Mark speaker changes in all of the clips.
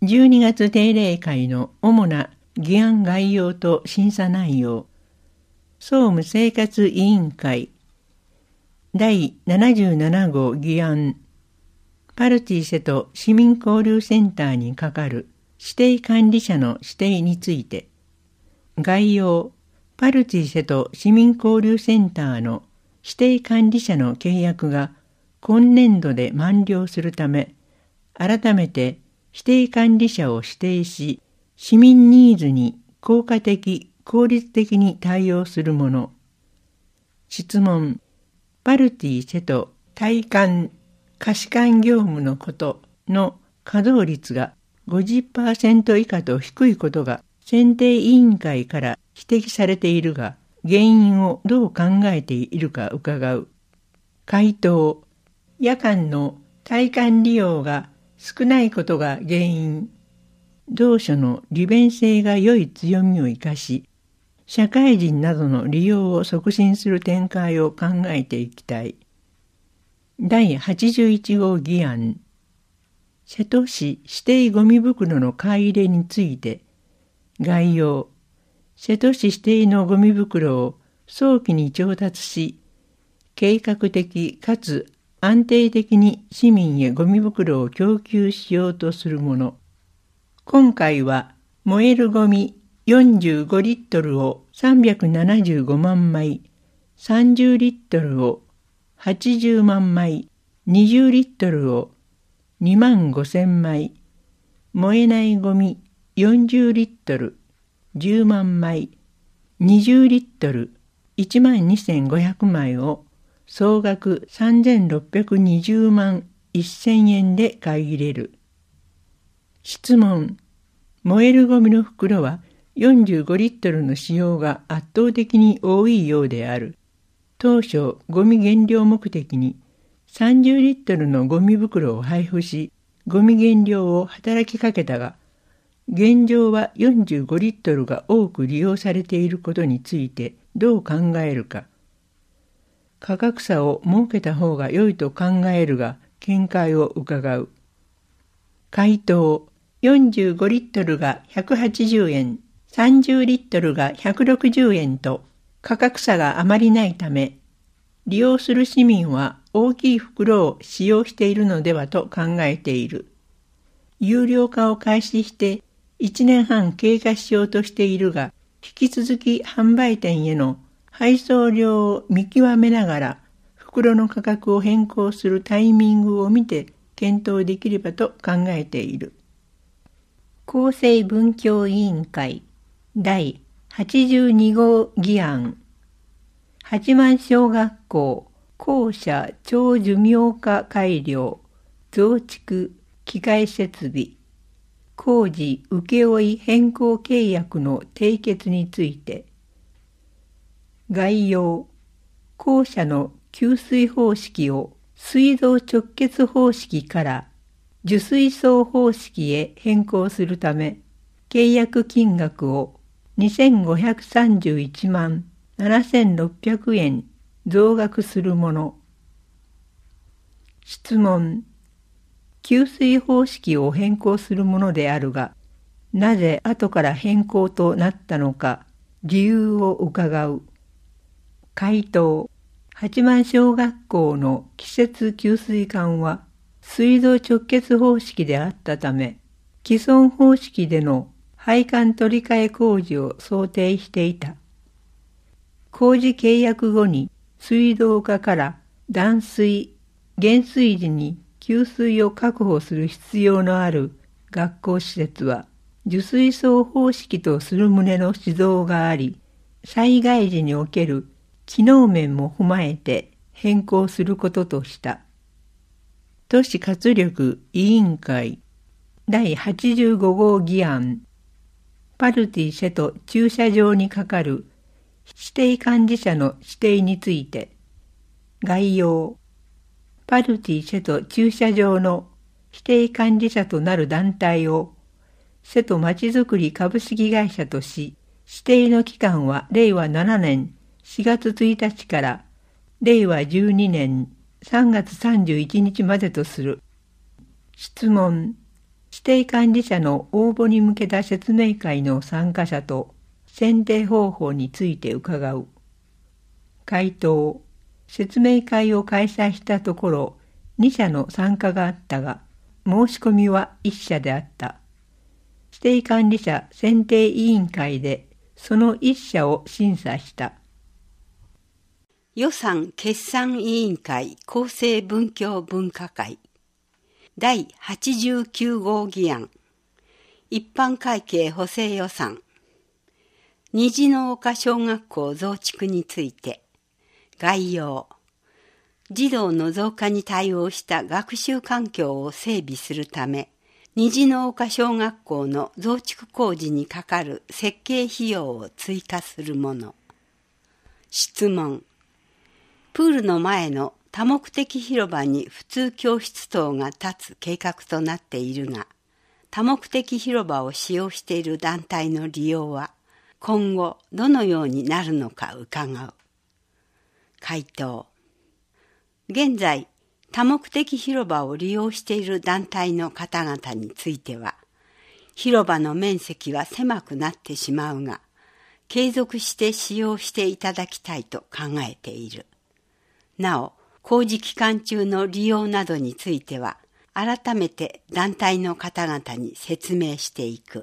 Speaker 1: 12月定例会の主な議案概要と審査内容。総務生活委員会第77号議案。パルティ瀬戸市民交流センターに係る指定管理者の指定について。概要。パルティ瀬戸市民交流センターの指定管理者の契約が今年度で満了するため、改めて指定管理者を指定し、市民ニーズに効果的・効率的に対応するもの。質問。パルティ瀬戸対管・貸管業務のことの稼働率が 50% 以下と低いことが選定委員会から指摘されているが、原因をどう考えているか伺う。回答。夜間の対管利用が少ないことが原因。同書の利便性が良い強みを生かし、社会人などの利用を促進する展開を考えていきたい。第81号議案。瀬戸市指定ゴミ袋の買い入れについて。概要。瀬戸市指定のゴミ袋を早期に調達し、計画的かつ安定的に市民へゴミ袋を供給しようとするもの。今回は燃えるゴミ45リットルを375万枚、30リットルを80万枚、20リットルを2万5,000枚、燃えないゴミ40リットル、10万枚、20リットル、12,500枚を総額3,620万1,000円で買い入れる。質問。燃えるゴミの袋は45リットルの使用が圧倒的に多いようである。当初、ゴミ減量目的に30リットルのゴミ袋を配布し、ゴミ減量を働きかけたが、現状は45リットルが多く利用されていることについてどう考えるか。価格差を設けた方が良いと考えるが、見解を伺う。回答。45リットルが180円、30リットルが160円と価格差があまりないため、利用する市民は大きい袋を使用しているのではと考えている。有料化を開始して1年半経過しようとしているが、引き続き販売店への配送量を見極めながら、袋の価格を変更するタイミングを見て検討できればと考えている。厚生文教委員会第82号議案。八幡小学校校舎長寿命化改良増築機械設備工事請負変更契約の締結について。概要。校舎の給水方式を水道直結方式から受水槽方式へ変更するため、契約金額を2,531万7,600円増額するもの。質問。給水方式を変更するものであるが、なぜ後から変更となったのか、理由を伺う。回答。八幡小学校の季節給水管は、水道直結方式であったため、既存方式での配管取り替え工事を想定していた。工事契約後に水道課から断水・減水時に給水を確保する必要のある学校施設は、受水槽方式とする旨の指導があり、災害時における機能面も踏まえて変更することとした。都市活力委員会第85号議案。パルティ瀬戸駐車場に係る指定管理者の指定について。概要。パルティ瀬戸駐車場の指定管理者となる団体を瀬戸まちづくり株式会社とし、指定の期間は令和7年4月1日から令和12年3月31日までとする。質問。 指定管理者の応募に向けた説明会の参加者と選定方法について伺う。回答。説明会を開催したところ、2社の参加があったが、申し込みは1社であった。指定管理者選定委員会でその1社を審査した。
Speaker 2: 予算決算委員会厚生文教分科会第89号議案一般会計補正予算虹の丘小学校増築について概要児童の増加に対応した学習環境を整備するため虹の丘小学校の増築工事にかかる設計費用を追加するもの。質問。プールの前の多目的広場に普通教室等が立つ計画となっているが、多目的広場を使用している団体の利用は今後どのようになるのか伺う。回答。現在、多目的広場を利用している団体の方々については、広場の面積は狭くなってしまうが、継続して使用していただきたいと考えている。なお、工事期間中の利用などについては、改めて団体の方々に説明していく。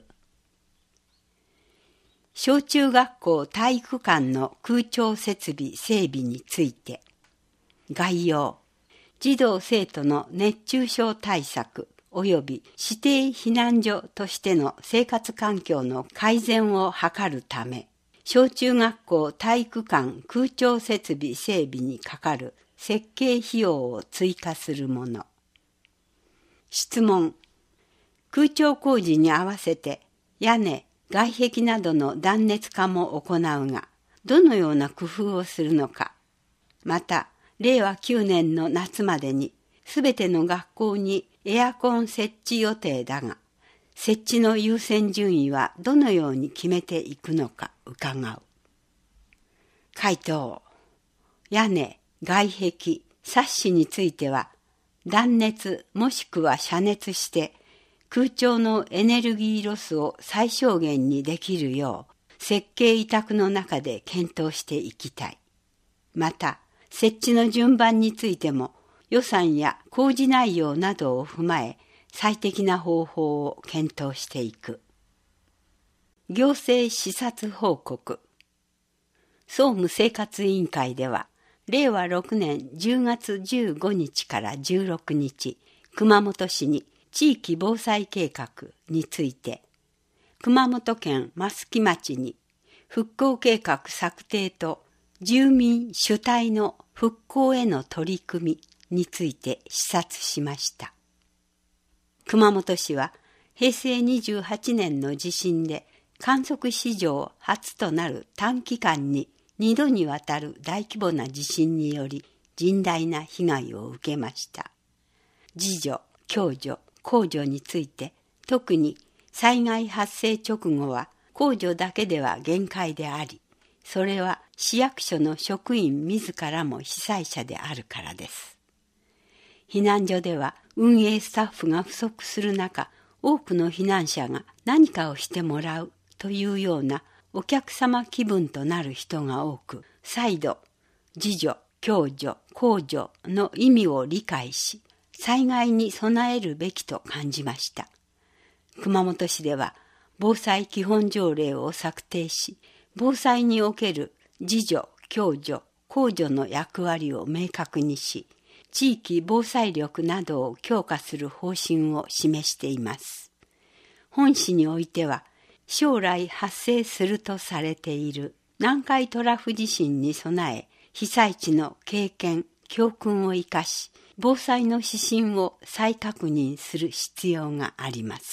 Speaker 2: 小中学校体育館の空調設備整備について、概要。児童生徒の熱中症対策及び指定避難所としての生活環境の改善を図るため、小中学校体育館空調設備整備にかかる設計費用を追加するもの。質問。空調工事に合わせて屋根、外壁などの断熱化も行うが、どのような工夫をするのか。また、令和9年の夏までにすべての学校にエアコン設置予定だが、設置の優先順位はどのように決めていくのか伺う。回答。屋根、外壁、サッシについては断熱もしくは遮熱して空調のエネルギーロスを最小限にできるよう設計委託の中で検討していきたい。また、設置の順番についても予算や工事内容などを踏まえ最適な方法を検討していく。行政視察報告。総務生活委員会では令和6年10月15日から16日、熊本市に地域防災計画について、熊本県益城町に復興計画策定と住民主体の復興への取り組みについて視察しました。熊本市は平成28年の地震で観測史上初となる短期間に2度にわたる大規模な地震により甚大な被害を受けました。自助、共助、公助について特に災害発生直後は公助だけでは限界であり、それは市役所の職員自らも被災者であるからです。避難所では運営スタッフが不足する中、多くの避難者が何かをしてもらうというようなお客様気分となる人が多く、再度自助、共助、公助の意味を理解し、災害に備えるべきと感じました。熊本市では防災基本条例を策定し、防災における自助、共助、公助の役割を明確にし、地域防災力などを強化する方針を示しています。本市においては、将来発生するとされている南海トラフ地震に備え、被災地の経験、教訓を生かし、防災の指針を再確認する必要があります。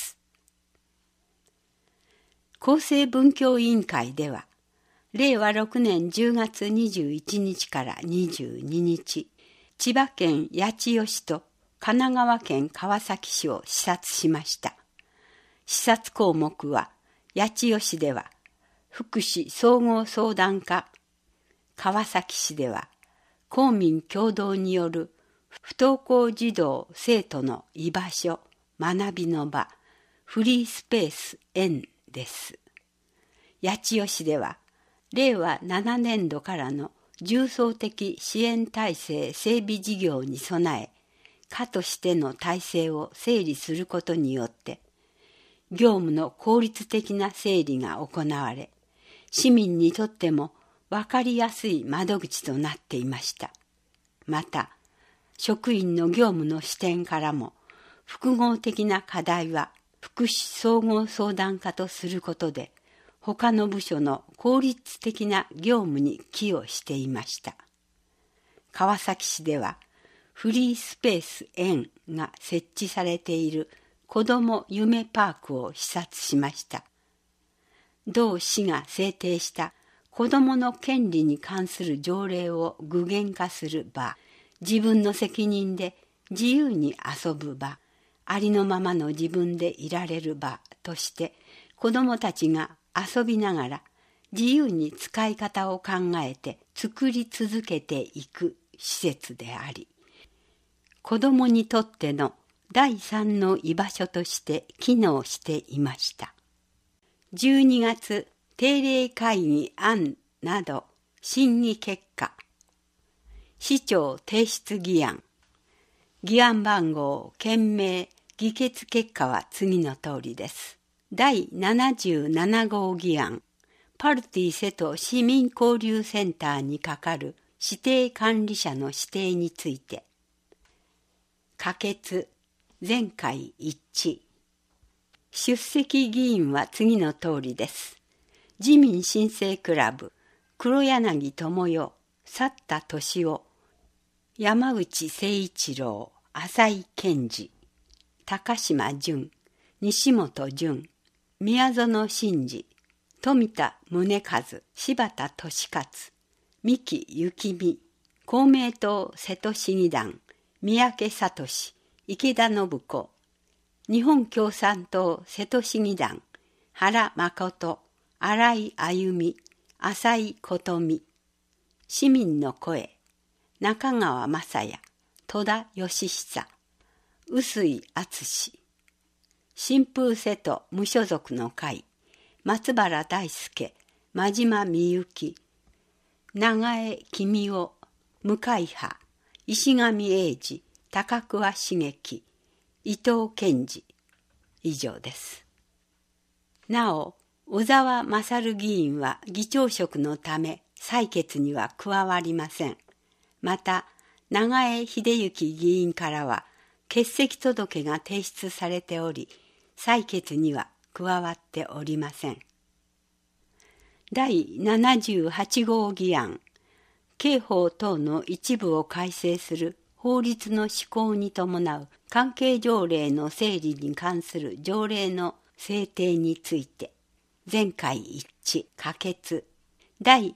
Speaker 2: 厚生文教委員会では、令和6年10月21日から22日、千葉県八千代市と神奈川県川崎市を視察しました。視察項目は、八千代市では福祉総合相談課、川崎市では公民共同による不登校児童生徒の居場所、学びの場、 フリースペース園です。八千代市では、令和7年度からの重層的支援体制整備事業に備え、課としての体制を整理することによって、業務の効率的な整理が行われ、市民にとっても分かりやすい窓口となっていました。また、職員の業務の視点からも、複合的な課題は福祉総合相談課とすることで、他の部署の効率的な業務に寄与していました。川崎市では、フリースペース園が設置されている子ども夢パークを視察しました。同市が制定した子どもの権利に関する条例を具現化する場、自分の責任で自由に遊ぶ場、ありのままの自分でいられる場として、子どもたちが遊びながら自由に使い方を考えて作り続けていく施設であり、子どもにとっての第三の居場所として機能していました。12月定例会議案など審議結果。市長提出議案。議案番号、件名、議決結果は次の通りです。第77号議案。パルティ瀬戸市民交流センターにかかる指定管理者の指定について。可決、全会一致。出席議員は次の通りです。自民新生クラブ、黒柳智代、佐田俊夫、山内誠一郎、浅井健二、高島淳、西本淳、宮園真司、富田宗和、柴田俊勝、三木幸美、公明党瀬戸市議団、三宅聡、池田信子、日本共産党瀬戸市議団、原誠、新井歩、浅井琴美、市民の声、中川雅也、戸田義久、臼井敦、新風瀬戸無所属の会、松原大輔、真島美幸、長江公夫、向井派、石上英二、高桑茂樹、伊藤健二。以上です。なお、小沢勝議員は議長職のため採決には加わりません。また、長江秀幸議員からは欠席届が提出されており、採決には加わっておりません。第78号議案、刑法等の一部を改正する法律の施行に伴う関係条例の整理に関する条例の制定について、全会一致、可決。第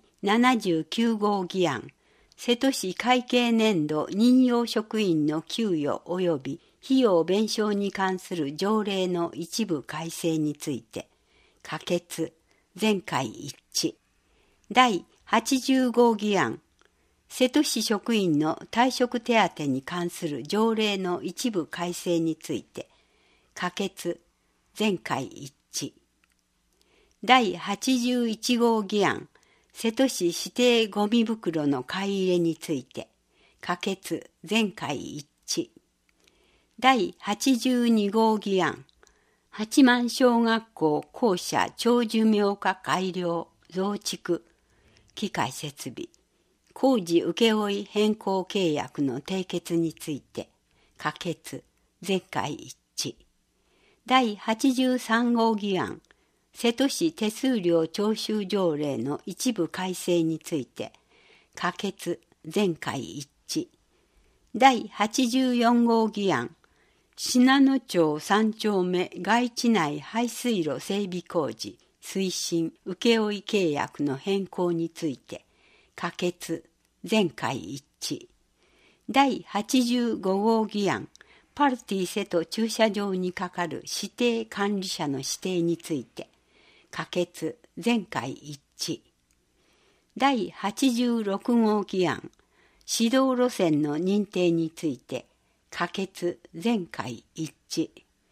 Speaker 2: 79号議案、瀬戸市会計年度任用職員の給与及び費用弁償に関する条例の一部改正について、可決。全会一致。第80号議案、瀬戸市職員の退職手当に関する条例の一部改正について、可決。全会一致。第81号議案、瀬戸市指定ゴミ袋の買い入れについて、可決。全会一致。第82号議案、八幡小学校校舎長寿命化改良増築機械設備工事請負変更契約の締結について可決。全会一致。第83号議案、瀬戸市手数料徴収条例の一部改正について可決。全会一致。第84号議案、信濃町3丁目外地内排水路整備工事推進請負契約の変更について可決。全会一致。第85号議案、パルティ瀬戸駐車場にかかる指定管理者の指定について可決。全会一致。第86号議案、指導路線の認定について可決。全会一致。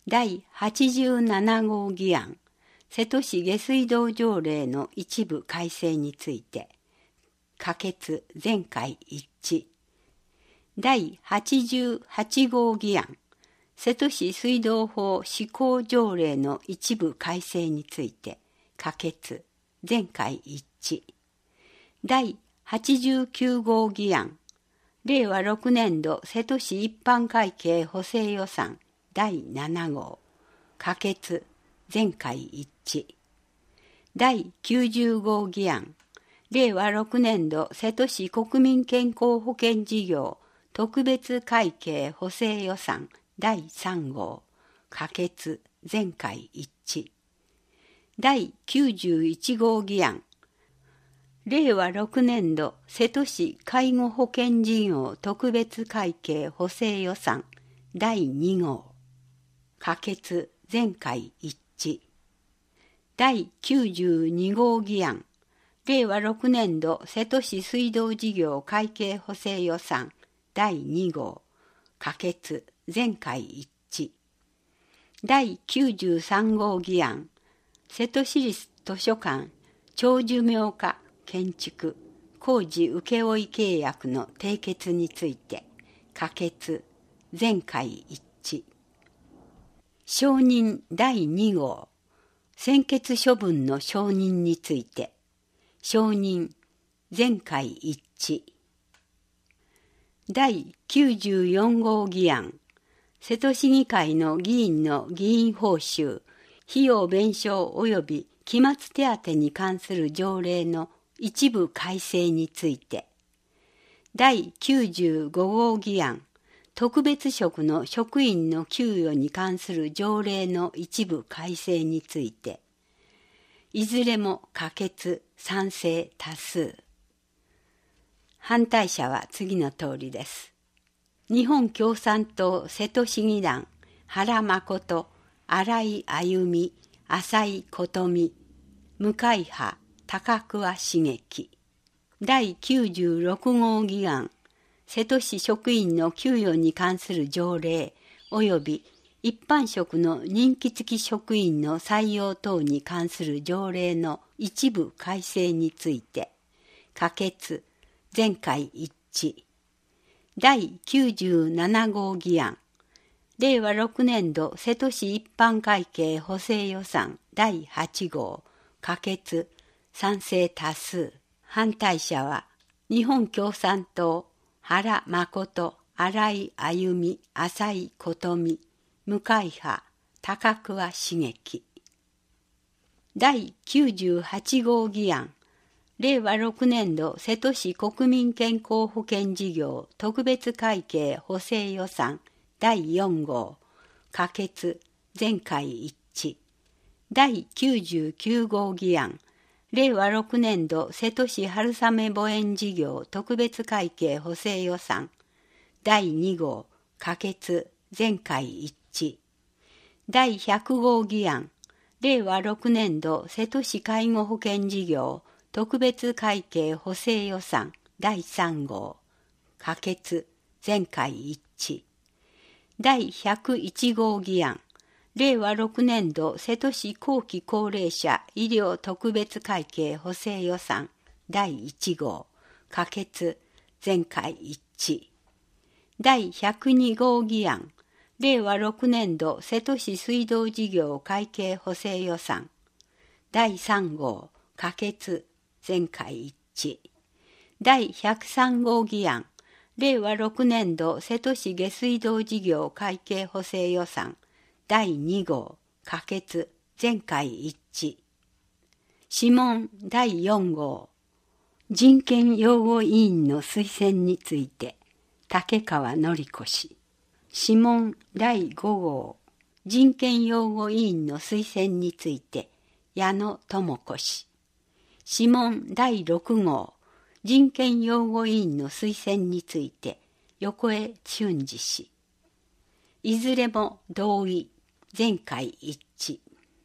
Speaker 2: 第87号議案、瀬戸市下水道条例の一部改正について、可決全会一致。第88号議案、瀬戸市水道法施行条例の一部改正について、可決全会一致。第89号議案、令和6年度瀬戸市一般会計補正予算第7号、可決全会一致。第90号議案、令和6年度瀬戸市国民健康保険事業特別会計補正予算第3号、可決全会一致。第91号議案、令和6年度瀬戸市介護保険事業特別会計補正予算第2号、可決全会一致。第92号議案、令和6年度瀬戸市水道事業会計補正予算第2号、可決全会一致。第93号議案、瀬戸市立図書館長寿命化建築工事請負契約の締結について、可決全会一致。承認第2号、専決処分の承認について、承認全会一致。第94号議案、瀬戸市議会の議員の議員報酬、費用弁償及び期末手当に関する条例の一部改正について、第95号議案、特別職の職員の給与に関する条例の一部改正について、いずれも可決賛成多数。反対者は次の通りです。日本共産党瀬戸市議団、原誠、新井歩、浅井琴美、向井派、高桑茂樹。第96号議案、瀬戸市職員の給与に関する条例及び一般職の任期付き職員の採用等に関する条例の一部改正について、可決全会一致。第97号議案、令和6年度瀬戸市一般会計補正予算第8号、可決賛成多数。反対者は日本共産党原誠、新井歩、浅井琴美、向井派、高桑茂樹。第98号議案、令和6年度瀬戸市国民健康保険事業特別会計補正予算第4号、可決全会一致。第99号議案、令和6年度瀬戸市春雨墓園事業特別会計補正予算第2号、可決全会一致。第100号議案、令和6年度瀬戸市介護保険事業特別会計補正予算第3号、可決全会一致。第101号議案、令和6年度瀬戸市後期高齢者医療特別会計補正予算第1号、可決全会一致。第102号議案、令和6年度瀬戸市水道事業会計補正予算第3号、可決全会一致。第103号議案、令和6年度瀬戸市下水道事業会計補正予算第2号、可決全会一致。諮問第4号、人権擁護委員の推薦について、竹川典子氏。諮問第5号、人権擁護委員の推薦について、矢野智子氏。諮問第6号、人権擁護委員の推薦について、横江俊二氏。いずれも同意、全会一致。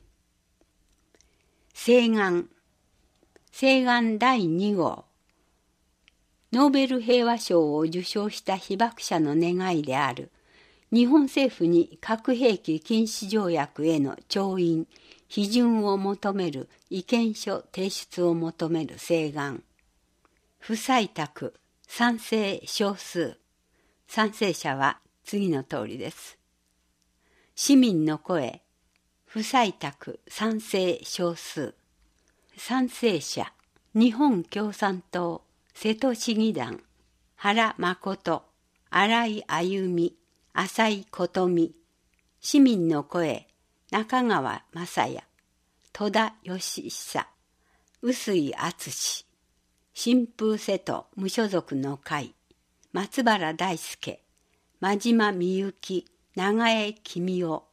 Speaker 2: 請願第2号、ノーベル平和賞を受賞した被爆者の願いである日本政府に核兵器禁止条約への調印、批准を求める意見書提出を求める請願。不採択、賛成少数。賛成者は次の通りです。市民の声、不採択、賛成少数。賛成者、日本共産党、瀬戸市議団、原誠、新井歩、浅井琴美。市民の声、中川正也、戸田義久、臼井敦。新風瀬戸無所属の会、松原大輔、真島みゆき、長江公夫。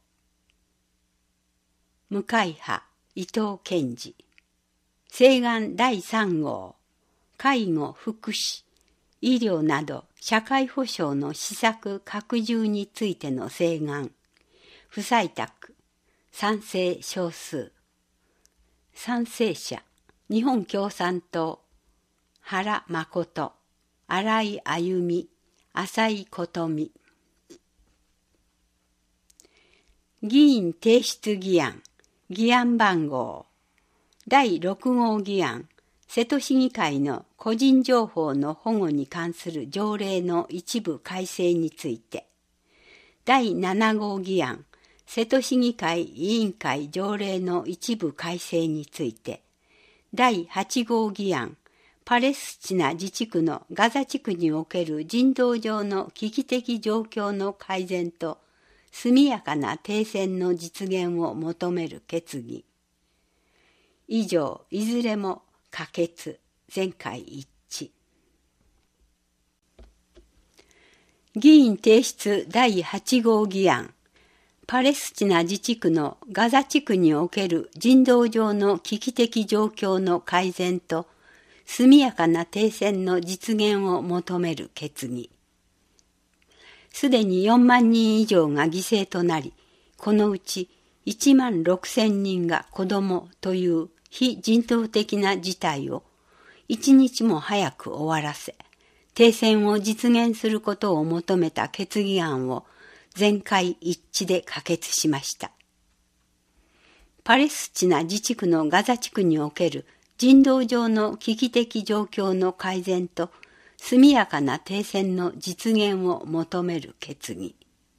Speaker 2: 無会派、伊藤健二。請願第3号、介護・福祉、医療など社会保障の施策拡充についての請願。不採択、賛成少数。賛成者、日本共産党、原誠、新井歩、浅井琴美。議員提出議案、議案番号、第6号議案、瀬戸市議会の個人情報の保護に関する条例の一部改正について、第7号議案、瀬戸市議会委員会条例の一部改正について、第8号議案、パレスチナ自治区のガザ地区における人道上の危機的状況の改善と速やかな停戦の実現を求める決議。以上、いずれも可決、全会一致。議員提出第8号議案、パレスチナ自治区のガザ地区における人道上の危機的状況の改善と速やかな停戦の実現を求める決議。すでに4万人以上が犠牲となり、このうち1万6,000人が子供という非人道的な事態を一日も早く終わらせ、停戦を実現することを求めた決議案を全会一致で可決しました。パレスチナ自治区のガザ地区における人道上の危機的状況の改善と速やかな停戦の実現を求める決議。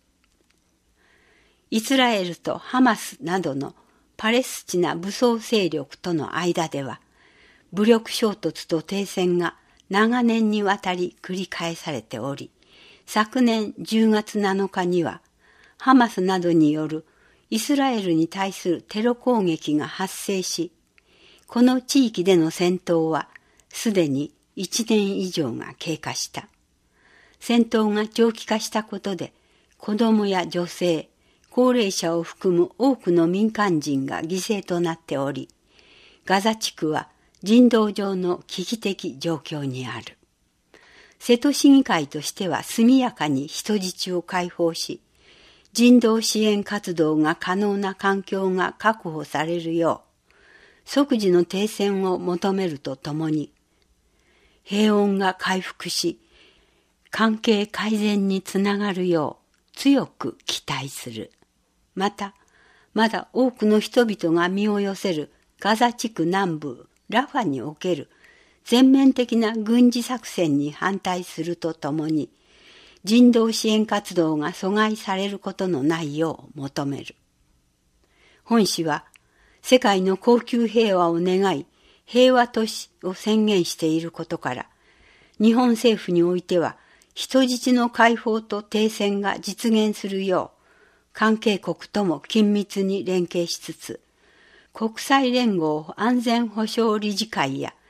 Speaker 2: イスラエルとハマスなどのパレスチナ武装勢力との間では、武力衝突と停戦が長年にわたり繰り返されており、昨年10月7日には、ハマスなどによるイスラエルに対するテロ攻撃が発生し、この地域での戦闘はすでに1年以上が経過した。戦闘が長期化したことで、子供や女性、高齢者を含む多くの民間人が犠牲となっており、ガザ地区は人道上の危機的状況にある。瀬戸市議会としては速やかに人質を解放し、人道支援活動が可能な環境が確保されるよう、即時の停戦を求めるとともに、平穏が回復し、関係改善につながるよう強く期待する。また、まだ多くの人々が身を寄せるガザ地区南部ラファにおける全面的な軍事作戦に反対するとともに、人道支援活動が阻害されることのないよう求める。本市は、世界の恒久平和を願い、平和都市を宣言していることから、日本政府においては、人質の解放と停戦が実現するよう、関係国とも緊密に連携しつつ、国際連合安全保障理事会や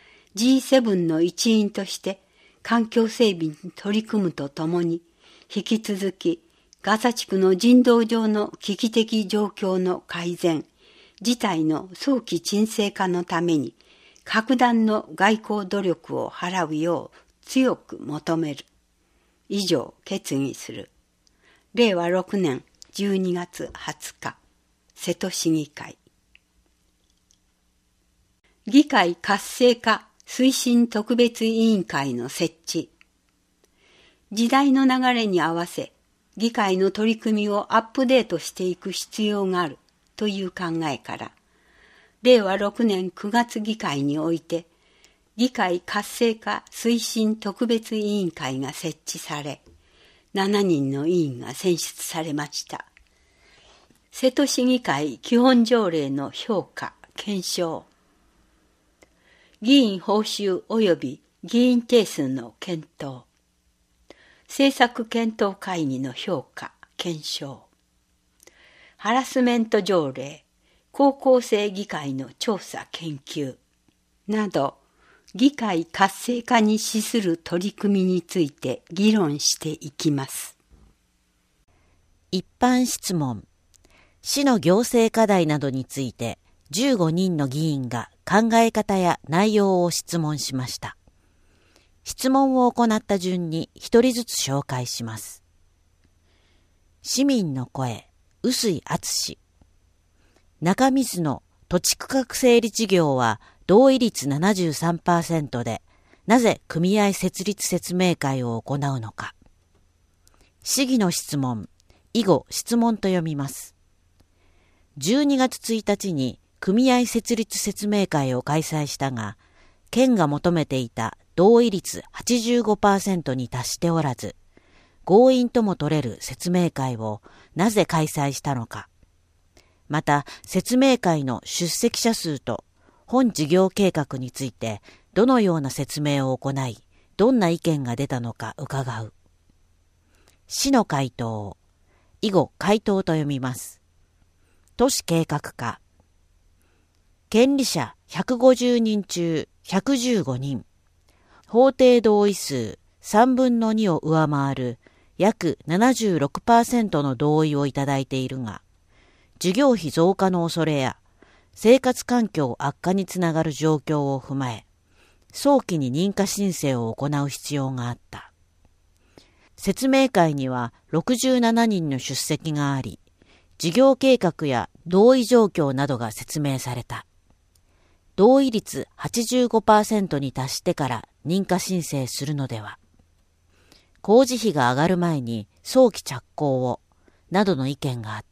Speaker 2: G7 の一員として環境整備に取り組むとともに、引き続きガザ地区の人道上の危機的状況の改善、事態の早期沈静化のために、格段の外交努力を払うよう強く求める。以上、決議する。令和6年12月20日、瀬戸市議会。議会活性化推進特別委員会の設置。時代の流れに合わせ、 議会の取り組みをアップデートしていく必要があるという考えから、令和6年9月議会において、議会活性化推進特別委員会が設置され、7人の委員が選出されました。瀬戸市議会基本条例の評価・検証、議員報酬及び議員定数の検討、政策検討会議の評価・検証、ハラスメント条例、高校生議会の調査研究など、議会活性化に資する取り組みについて議論していきます。
Speaker 3: 一般質問。市の行政課題などについて15人の議員が考え方や内容を質問しました。質問を行った順に一人ずつ紹介します。市民の声、臼井敦。中水の土地区画整理事業は同意率 73% で、なぜ組合設立説明会を行うのか。市議の質問、以後質問と読みます。12月1日に組合設立説明会を開催したが、県が求めていた同意率 85% に達しておらず、強引とも取れる説明会をなぜ開催したのか。また、説明会の出席者数と本事業計画についてどのような説明を行い、どんな意見が出たのか伺う。市の回答、以後回答と読みます。都市計画課。権利者150人中115人。法定同意数3分の2を上回る約 76% の同意をいただいているが、事業費増加の恐れや生活環境悪化につながる状況を踏まえ、早期に認可申請を行う必要があった。説明会には67人の出席があり、事業計画や同意状況などが説明された。同意率 85% に達してから認可申請するのでは。工事費が上がる前に早期着工を、などの意見があった。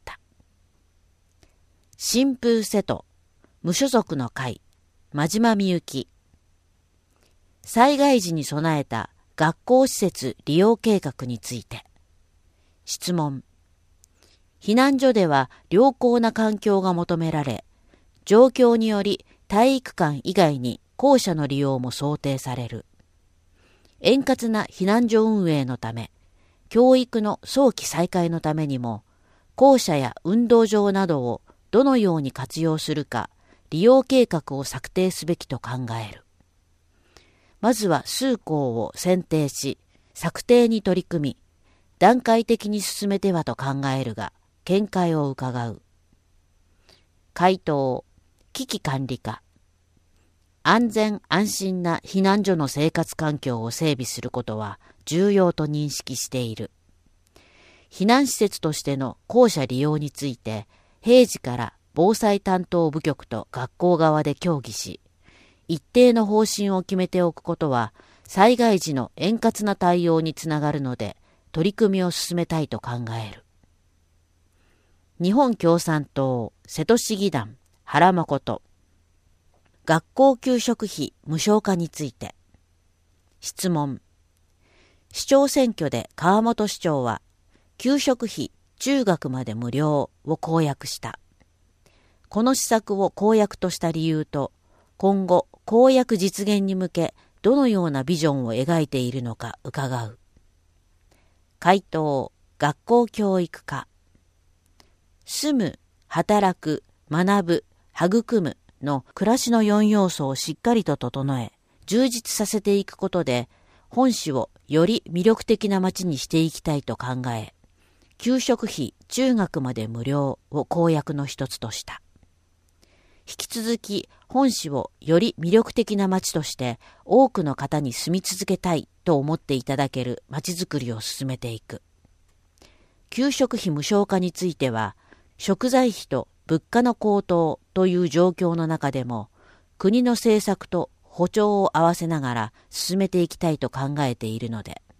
Speaker 3: 新風瀬戸、無所属の会、真島みゆき。災害時に備えた学校施設利用計画について。質問。避難所では良好な環境が求められ、状況により体育館以外に校舎の利用も想定される。円滑な避難所運営のため、教育の早期再開のためにも、校舎や運動場などをどのように活用するか、利用計画を策定すべきと考える。まずは数校を選定し、策定に取り組み、段階的に進めてはと考えるが、見解を伺う。回答、危機管理課。安全安心な避難所の生活環境を整備することは重要と認識している。避難施設としての校舎利用について、平時から防災担当部局と学校側で協議し、一定の方針を決めておくことは、災害時の円滑な対応につながるので、取り組みを進めたいと考える。日本共産党瀬戸市議団原誠。学校給食費無償化について。質問。市長選挙で川本市長は、給食費中学まで無料を公約した。この施策を公約とした理由と、今後公約実現に向けどのようなビジョンを描いているのか伺う。回答、学校教育課。住む、働く、学ぶ、育むの暮らしの4要素をしっかりと整え、充実させていくことで、本市をより魅力的な街にしていきたいと考え、給食費中学まで無料を公約の一つとした。引き続き本市をより魅力的な街として多くの方に住み続けたいと思っていただける街づくりを進めていく。給食費無償化については、食材費と物価の高騰という状況の中でも、国の政策と歩調を合わせながら進めていきたいと考えているので、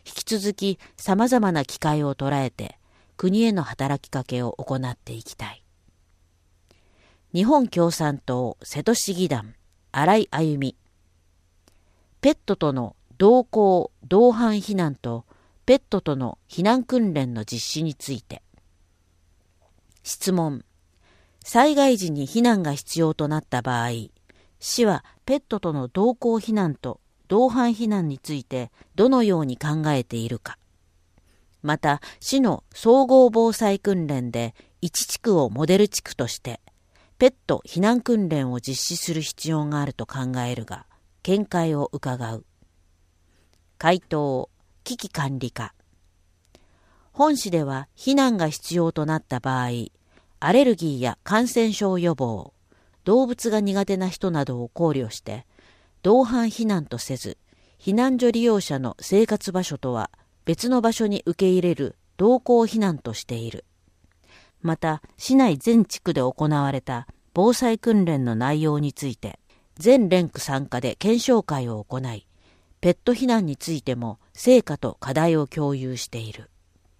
Speaker 3: 引き続き様々な機会を捉えて国への働きかけを行っていきたい。日本共産党瀬戸市議団新井あゆみ。ペットとの同行同伴避難とペットとの避難訓練の実施について。質問。災害時に避難が必要となった場合、市はペットとの同行避難と同伴避難についてどのように考えているか。また、市の総合防災訓練で1地区をモデル地区として、ペット避難訓練を実施する必要があると考えるが、見解を伺う。回答、危機管理課。本市では避難が必要となった場合、アレルギーや感染症予防、動物が苦手な人などを考慮して、同伴避難とせず、避難所利用者の生活場所とは別の場所に受け入れる同行避難としている。また、市内全地区で行われた防災訓練の内容について、全連区参加で検証会を行い、ペット避難についても成果と課題を共有している。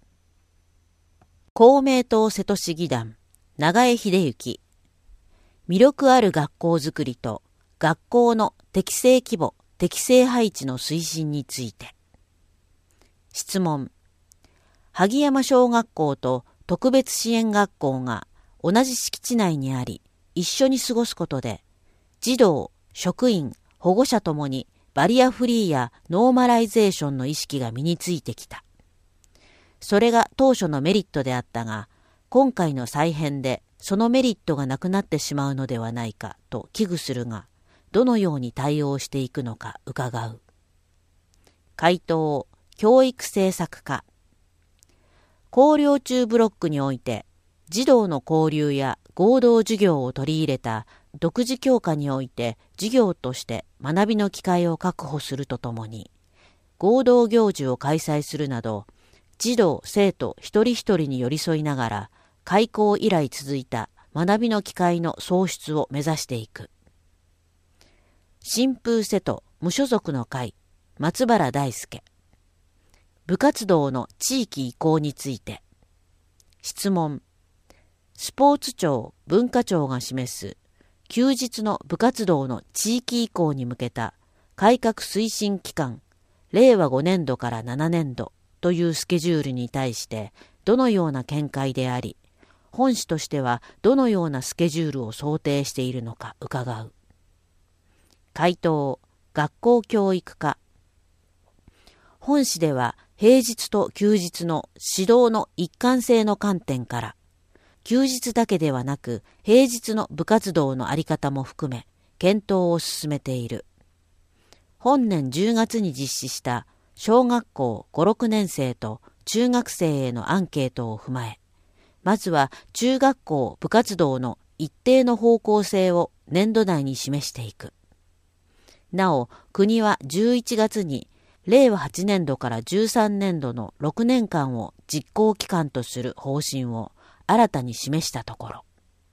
Speaker 3: 公明党瀬戸市議団長江秀幸。魅力ある学校づくりと学校の適正規模、適正配置の推進について。質問。萩山小学校と特別支援学校が同じ敷地内にあり、一緒に過ごすことで、児童、職員、保護者ともにバリアフリーやノーマライゼーションの意識が身についてきた。それが当初のメリットであったが、今回の再編でそのメリットがなくなってしまうのではないかと危惧するが、どのように対応していくのか伺う。回答、教育政策課。校了中ブロックにおいて、児童の交流や合同授業を取り入れた独自教科において授業として学びの機会を確保するとともに、合同行事を開催するなど、児童・生徒一人一人に寄り添いながら、開校以来続いた学びの機会の創出を目指していく。新風瀬戸無所属の会、松原大輔。部活動の地域移行について。質問。スポーツ庁、文化庁が示す休日の部活動の地域移行に向けた改革推進期間、令和5年度から7年度というスケジュールに対してどのような見解であり、本市としてはどのようなスケジュールを想定しているのか伺う。回答、学校教育課。本市では平日と休日の指導の一貫性の観点から、休日だけではなく平日の部活動のあり方も含め検討を進めている。本年10月に実施した小学校5、6年生と中学生へのアンケートを踏まえ、まずは中学校部活動の一定の方向性を年度内に示していく。なお、国は11月に令和8年度から13年度の6年間を実行期間とする方針を新たに示したところ。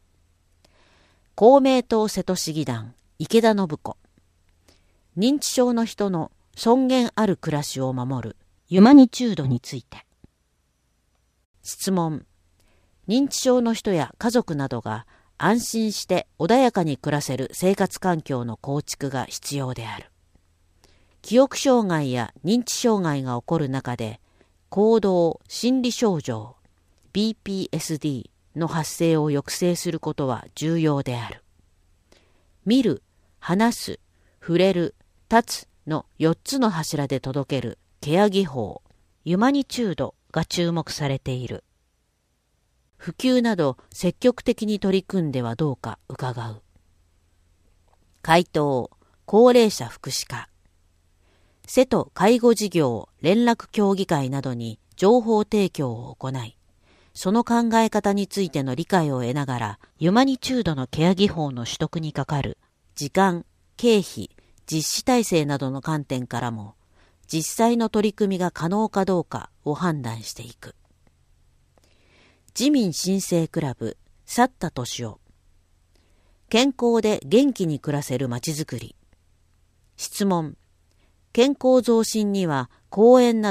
Speaker 3: 公明党瀬戸市議団池田信子。認知症の人の尊厳ある暮らしを守るユマニチュードについて。質問。認知症の人や家族などが安心して穏やかに暮らせる生活環境の構築が必要である。記憶障害や認知障害が起こる中で、行動・心理症状 BPSD の発生を抑制することは重要である。見る、話す、触れる、立つの4つの柱で届けるケア技法、ユマニチュードが注目されている。普及など積極的に取り組んではどうか伺う。回答、高齢者福祉課。瀬戸介護事業連絡協議会などに情報提供を行い、その考え方についての理解を得ながら、ユマニチュードのケア技法の取得にかかる時間、経費、実施体制などの観点からも、実際の取り組みが可能かどうかを判断していく。自民新生クラブ、佐田敏夫。健康で元気に暮らせるまちづくり。質問。健康増進には公園など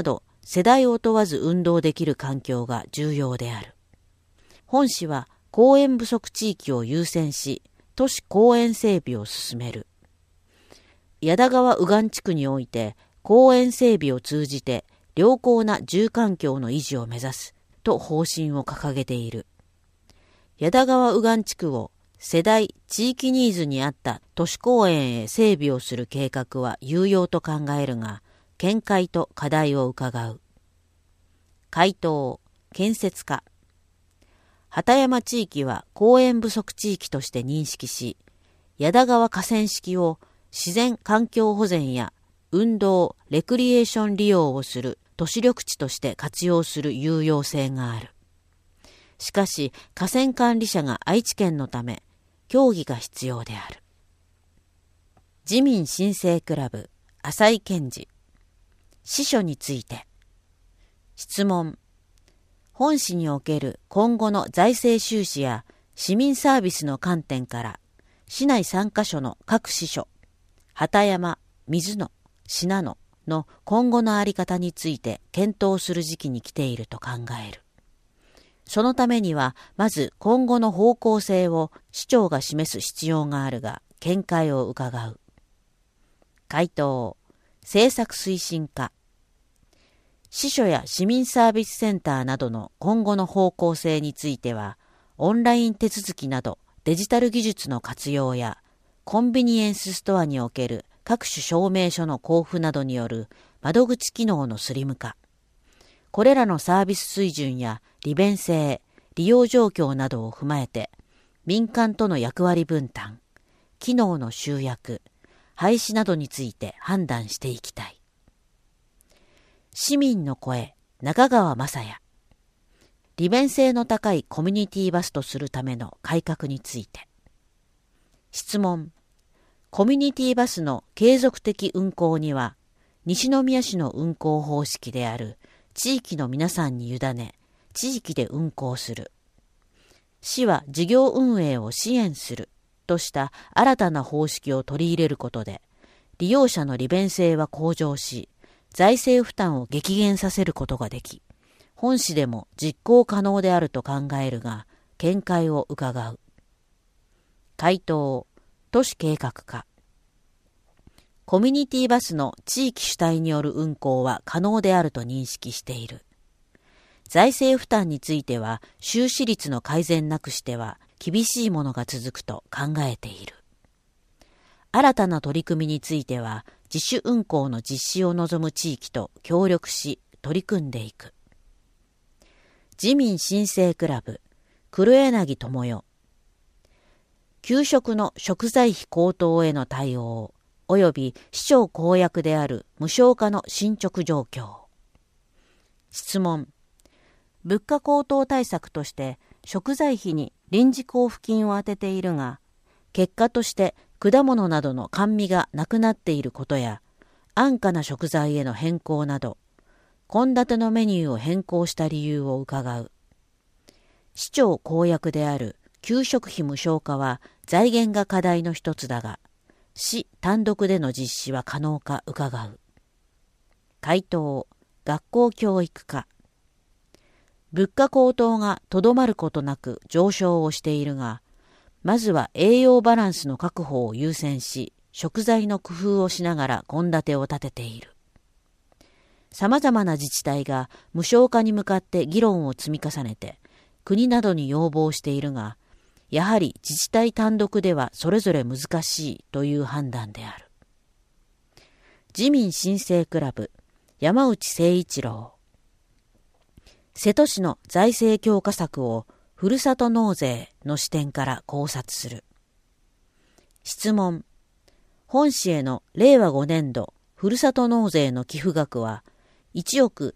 Speaker 3: 世代を問わず運動できる環境が重要である。本市は公園不足地域を優先し、都市公園整備を進める。矢田川右岸地区において、公園整備を通じて良好な住環境の維持を目指すと方針を掲げている。矢田川右岸地区を世代・地域ニーズに合った都市公園へ整備をする計画は有用と考えるが、見解と課題を伺う。回答、建設化。畑山地域は公園不足地域として認識し、矢田川河川敷を自然環境保全や運動・レクリエーション利用をする都市緑地として活用する有用性がある。しかし、河川管理者が愛知県のため、協議が必要である。自民新生クラブ、浅井健二。司書について。質問。本市における今後の財政収支や市民サービスの観点から、市内3カ所の各支所、畑山、水野、信濃の今後の在り方について検討する時期に来ていると考える。そのためには、まず今後の方向性を市長が示す必要があるが、見解を伺う。回答、政策推進課。支所や市民サービスセンターなどの今後の方向性については、オンライン手続きなどデジタル技術の活用や、コンビニエンスストアにおける各種証明書の交付などによる窓口機能のスリム化、これらのサービス水準や利便性、利用状況などを踏まえて、民間との役割分担、機能の集約、廃止などについて判断していきたい。市民の声、中川雅也。利便性の高いコミュニティバスとするための改革について。質問。コミュニティバスの継続的運行には、西宮市の運行方式である地域の皆さんに委ね、地域で運行する。市は事業運営を支援するとした新たな方式を取り入れることで、利用者の利便性は向上し、財政負担を激減させることができ、本市でも実行可能であると考えるが、見解を伺う。回答、都市計画課。コミュニティバスの地域主体による運行は可能であると認識している。財政負担については収支率の改善なくしては厳しいものが続くと考えている。新たな取り組みについては自主運行の実施を望む地域と協力し取り組んでいく。自民新生クラブ、黒柳智代。給食の食材費高騰への対応及び市長公約である無償化の進捗状況。質問。物価高騰対策として食材費に臨時交付金を充てているが、結果として果物などの甘味がなくなっていることや、安価な食材への変更など、献立のメニューを変更した理由を伺う。市長公約である給食費無償化は財源が課題の一つだが、市単独での実施は可能か伺う。回答、学校教育課。物価高騰がとどまることなく上昇をしているが、まずは栄養バランスの確保を優先し、食材の工夫をしながら献立を立てている。様々な自治体が無償化に向かって議論を積み重ねて、国などに要望しているが、やはり自治体単独ではそれぞれ難しいという判断である。自民新生クラブ、山内誠一郎。瀬戸市の財政強化策をふるさと納税の視点から考察する。質問。本市への令和5年度ふるさと納税の寄付額は1億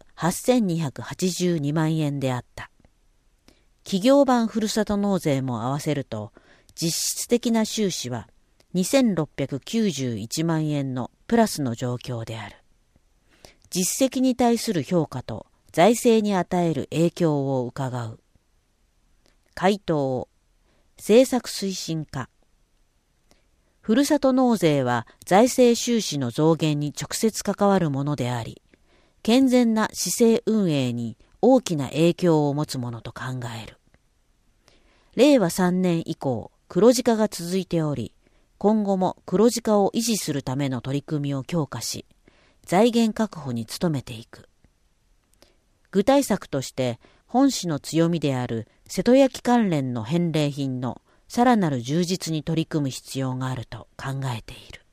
Speaker 3: 8282万円であった。企業版ふるさと納税も合わせると、実質的な収支は2691万円のプラスの状況である。実績に対する評価と財政に与える影響を伺う。回答、政策推進課。ふるさと納税は財政収支の増減に直接関わるものであり、 健全な市政運営に大きな影響を持つものと考える。令和3年以降、黒字化が続いており、今後も黒字化を維持するための取り組みを強化し、財源確保に努めていく。具体策として、本市の強みである瀬戸焼関連の返礼品のさらなる充実に取り組む必要があると考えている。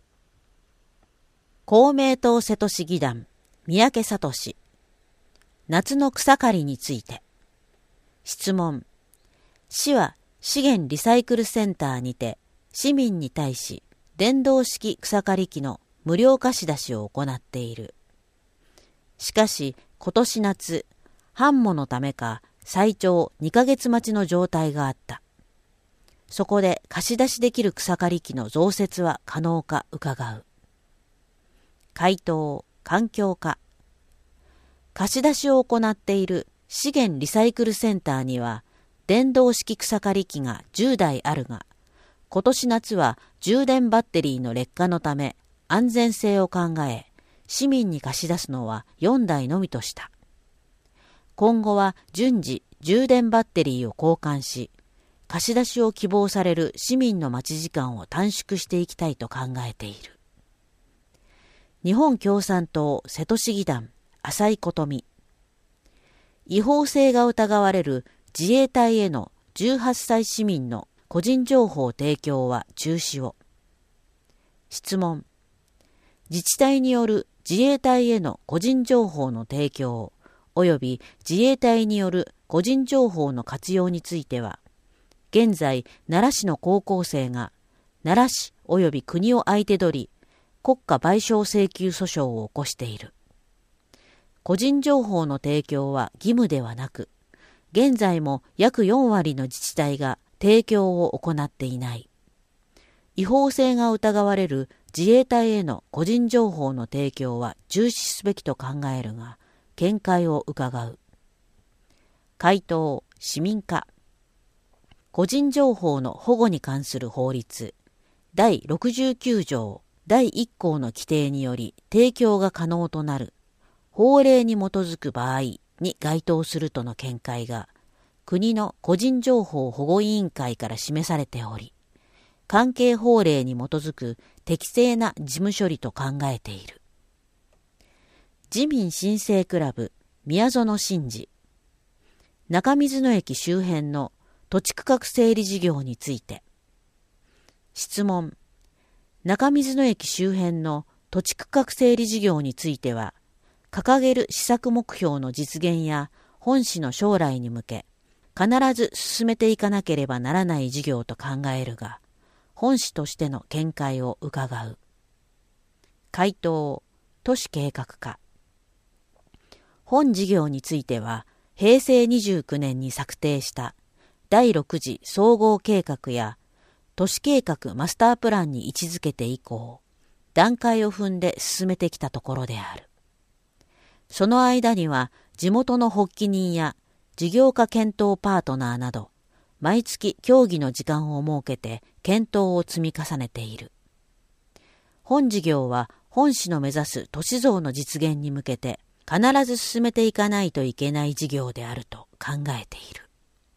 Speaker 3: 公明党瀬戸市議団、三宅聡。夏の草刈りについて。質問。市は資源リサイクルセンターにて市民に対し電動式草刈り機の無料貸し出しを行っている。しかし今年夏、繁忙のためか最長2ヶ月待ちの状態があった。そこで貸し出しできる草刈り機の増設は可能か伺う。回答、環境課。貸し出しを行っている資源リサイクルセンターには電動式草刈り機が10台あるが、今年夏は充電バッテリーの劣化のため安全性を考え、市民に貸し出すのは4台のみとした。今後は順次充電バッテリーを交換し、貸し出しを希望される市民の待ち時間を短縮していきたいと考えている。日本共産党瀬戸市議団、浅井琴美。違法性が疑われる自衛隊への18歳市民の個人情報提供は中止を。質問。自治体による自衛隊への個人情報の提供及び自衛隊による個人情報の活用については、現在奈良市の高校生が奈良市及び国を相手取り国家賠償請求訴訟を起こしている。個人情報の提供は義務ではなく、現在も約4割の自治体が提供を行っていない。違法性が疑われる自衛隊への個人情報の提供は重視すべきと考えるが、見解を伺う。回答、市民課。個人情報の保護に関する法律、第69条第1項の規定により提供が可能となる法令に基づく場合に該当するとの見解が国の個人情報保護委員会から示されており、関係法令に基づく適正な事務処理と考えている。自民新生クラブ宮園真司。中水野駅周辺の土地区画整理事業について。質問。中水野駅周辺の土地区画整理事業については、掲げる施策目標の実現や本市の将来に向け、必ず進めていかなければならない事業と考えるが、本市としての見解を伺う。回答、都市計画課。本事業については、平成29年に策定した第6次総合計画や都市計画マスタープランに位置づけて以降、段階を踏んで進めてきたところである。その間には地元の発起人や事業化検討パートナーなど、毎月協議の時間を設けて検討を積み重ねている。本事業は本市の目指す都市像の実現に向けて必ず進めていかないといけない事業であると考えている。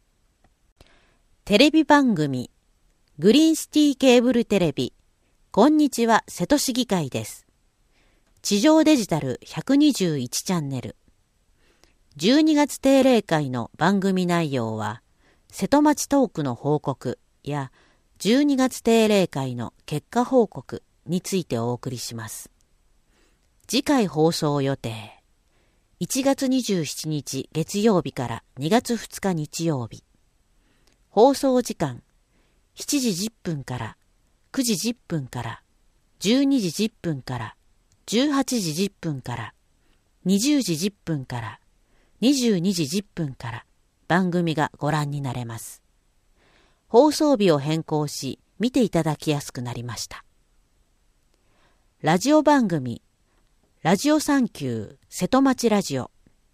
Speaker 3: テレビ番組グリーンシティケーブルテレビ、こんにちは瀬戸市議会です。地上デジタル121チャンネル。12月定例会の番組内容は、瀬戸町トークの報告や12月定例会の結果報告についてお送りします。次回放送予定。1月27日月曜日から2月2日日曜日。放送時間7時10分から9時10分から12時10分から18時10分から20時10分から22時10分から番組がご覧になれます。放送日を変更し見ていただきやすくなりました。ラジオ番組ラジオサンキュー瀬戸町ラジオ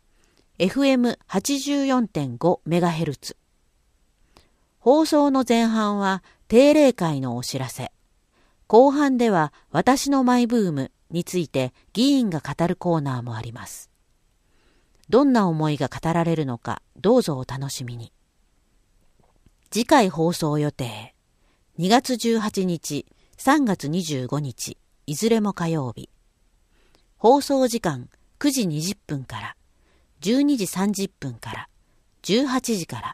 Speaker 3: FM84.5MHz。放送の前半は定例会のお知らせ。後半では私のマイブームについて議員が語るコーナーもあります。どんな思いが語られるのか、どうぞお楽しみに。次回放送予定、2月18日、3月25日、いずれも火曜日。放送時間9時20分から、12時30分から、18時から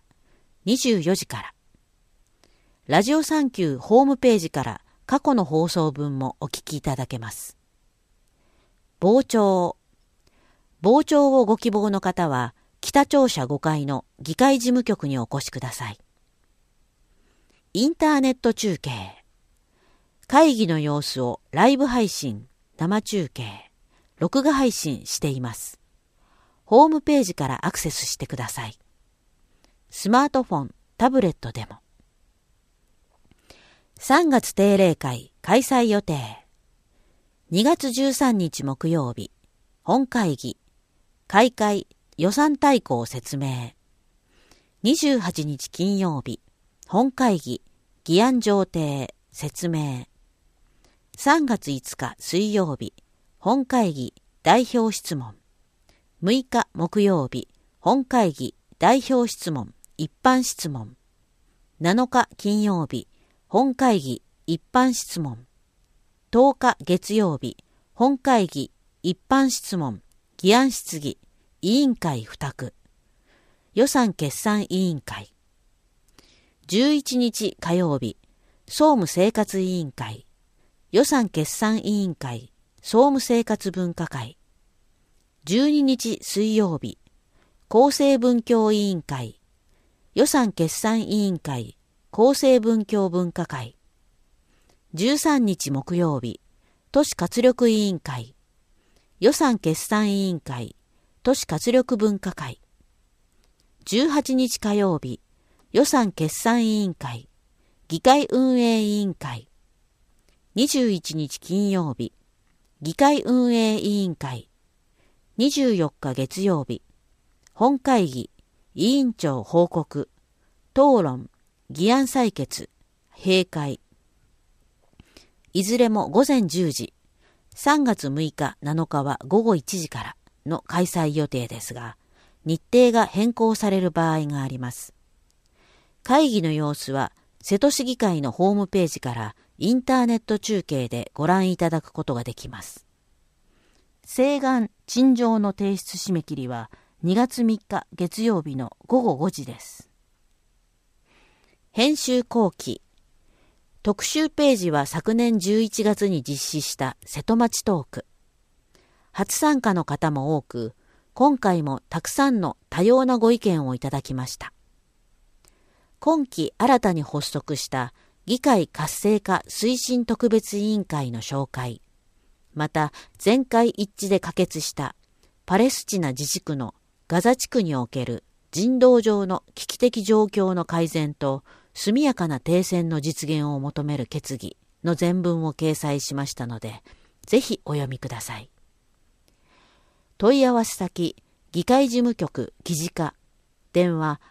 Speaker 3: 、24時から。ラジオサンキューホームページから過去の放送分もお聞きいただけます。傍聴をご希望の方は、北庁舎5階の議会事務局にお越しください。インターネット中継。会議の様子をライブ配信、生中継、録画配信しています。ホームページからアクセスしてください。スマートフォン、タブレットでも。3月定例会開催予定。2月13日木曜日、本会議、開会、予算大綱説明。28日金曜日、本会議、議案上呈、説明。3月5日水曜日、本会議、代表質問。6日木曜日、本会議、代表質問、一般質問。7日金曜日、本会議、一般質問。10日月曜日、本会議、一般質問、議案質疑、委員会付託。予算決算委員会。11日火曜日、総務生活委員会、予算決算委員会、総務生活分科会。12日水曜日、厚生文教委員会、予算決算委員会、厚生文教分科会。13日木曜日、都市活力委員会、予算決算委員会、都市活力分科会。18日火曜日、予算決算委員会、議会運営委員会。21日金曜日、議会運営委員会。24日月曜日、本会議、委員長報告、討論、議案採決、閉会。いずれも午前10時、3月6日7日は午後1時からの開催予定ですが、日程が変更される場合があります。会議の様子は瀬戸市議会のホームページからインターネット中継でご覧いただくことができます。請願・陳情の提出締め切りは2月3日月曜日の午後5時です。編集後期。特集ページは昨年11月に実施した瀬戸町トーク。初参加の方も多く、今回もたくさんの多様なご意見をいただきました。今期新たに発足した議会活性化推進特別委員会の紹介、また全会一致で可決したパレスチナ自治区のガザ地区における人道上の危機的状況の改善と速やかな停戦の実現を求める決議の全文を掲載しましたので、ぜひお読みください。問い合わせ先、議会事務局議事課、電話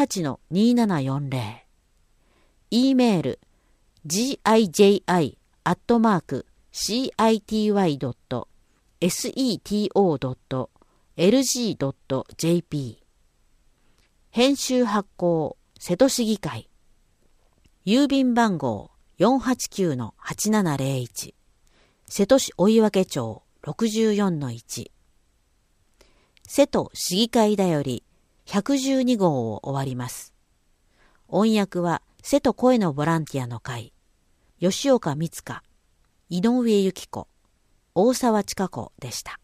Speaker 3: 88-2740。E メール、giji.seto.lg.jp。編集発行、瀬戸市議会。郵便番号 489-8701。瀬戸市追分町 64-1。瀬戸市議会だより112号を終わります。音訳は瀬戸声のボランティアの会、吉岡光香、井上由紀子、大沢千佳子でした。